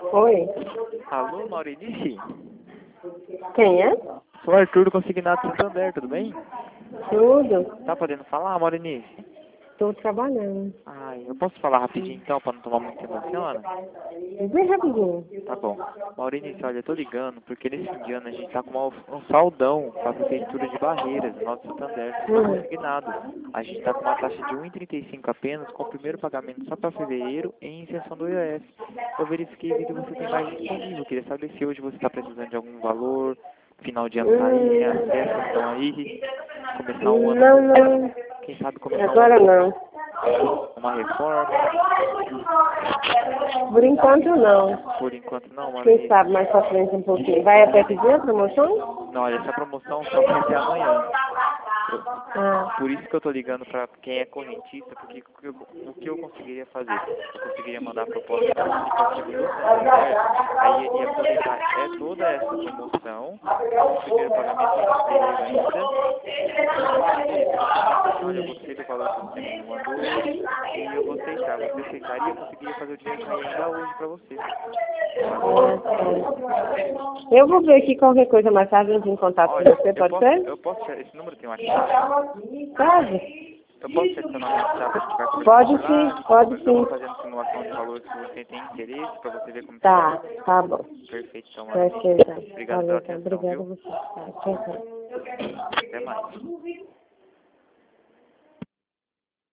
Oi, Alô, Maurinice? quem é? Sou Arthur do Consignado Santander, tudo bem? Tudo. Tá podendo falar, Maurinice? Estou trabalhando. Ai, eu posso falar rapidinho então, pra não tomar muito tempo da senhora? Bem rapidinho. Tá bom. Maurinice, olha, eu tô ligando porque nesse fim de ano a gente tá com um saldão pra prefeitura de Barreiras, no Norte Santander, do Consignado. A gente tá com uma taxa de 1,35 apenas, com o primeiro pagamento só pra fevereiro em isenção do IOF. Eu verifiquei e vi que você tem mais disponível. Queria saber se hoje você tá precisando de algum valor, final de ano tá aí, as festas estão aí, começar um ano Não, novo. não. Quem sabe começar um Agora ano não. uma reforma. Por enquanto não. Por enquanto não, Quem Maurinice. sabe mais pra frente um pouquinho. Vai até que dia a promoção? Não, olha, essa promoção só vai até amanhã. Ah, Por isso que eu tô ligando pra quem é correntista, porque o que eu conseguiria fazer? Eu conseguiria mandar a proposta para o aplicativo do Santander, aí ia aproveitar toda essa promoção, o primeiro pagamento em fevereiro ainda, olha, eu gostei do valor que você me mandou e eu vou aceitar. Você aceitaria? Eu conseguiria fazer o dinheiro cair ainda hoje pra você. tá. Eu vou ver aqui qualquer coisa mais tarde, eu entro em contato com Olha, você, pode ser? eu posso, esse número tem WhatsApp? Pode? Eu posso te adicionar no WhatsApp, a gente vai conversando Pode por lá, sim, pode eu vou sim. fazendo simulação de valores que você tem interesse pra você ver como que Tá, é. tá bom. Perfeito, então, Vai Maria. ser então. Obrigado Valeu, pela então. atenção, Obrigada a viu? você. Tá, tchau, tchau. Até mais.